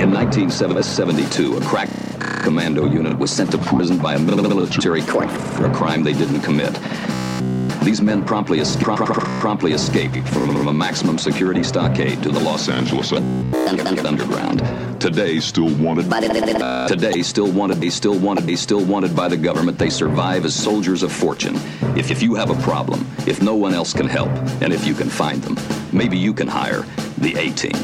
In 1972, a crack commando unit was sent to prison by a military court for a crime they didn't commit. These men promptly escaped from a maximum security stockade to the Los Angeles underground. Today, still wanted by the government. They survive as soldiers of fortune. If you have a problem, if no one else can help, and if you can find them, maybe you can hire the A-Team.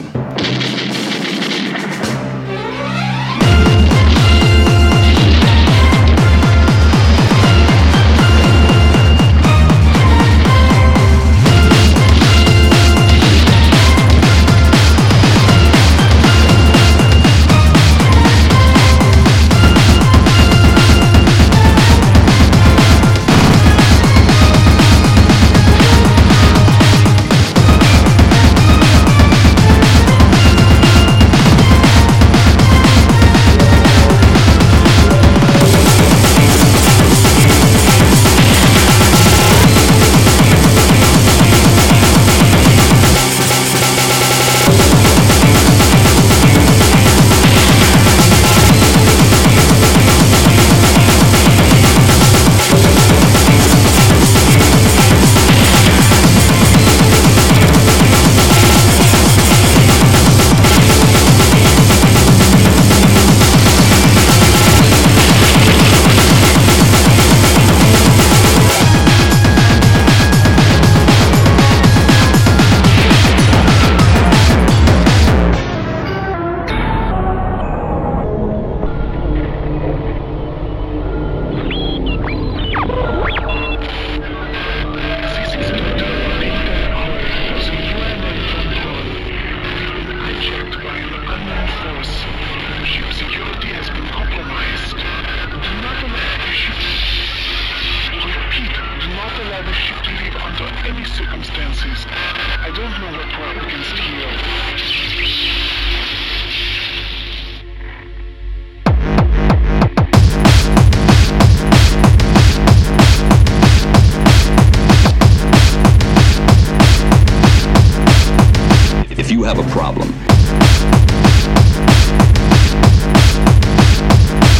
If you have a problem,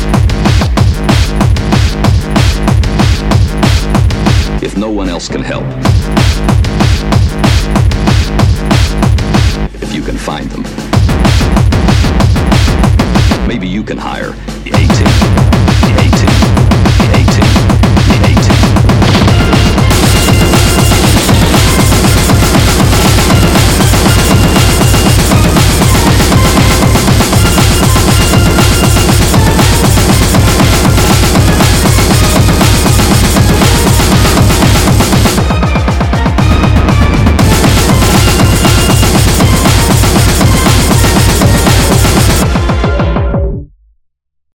if no one else can help,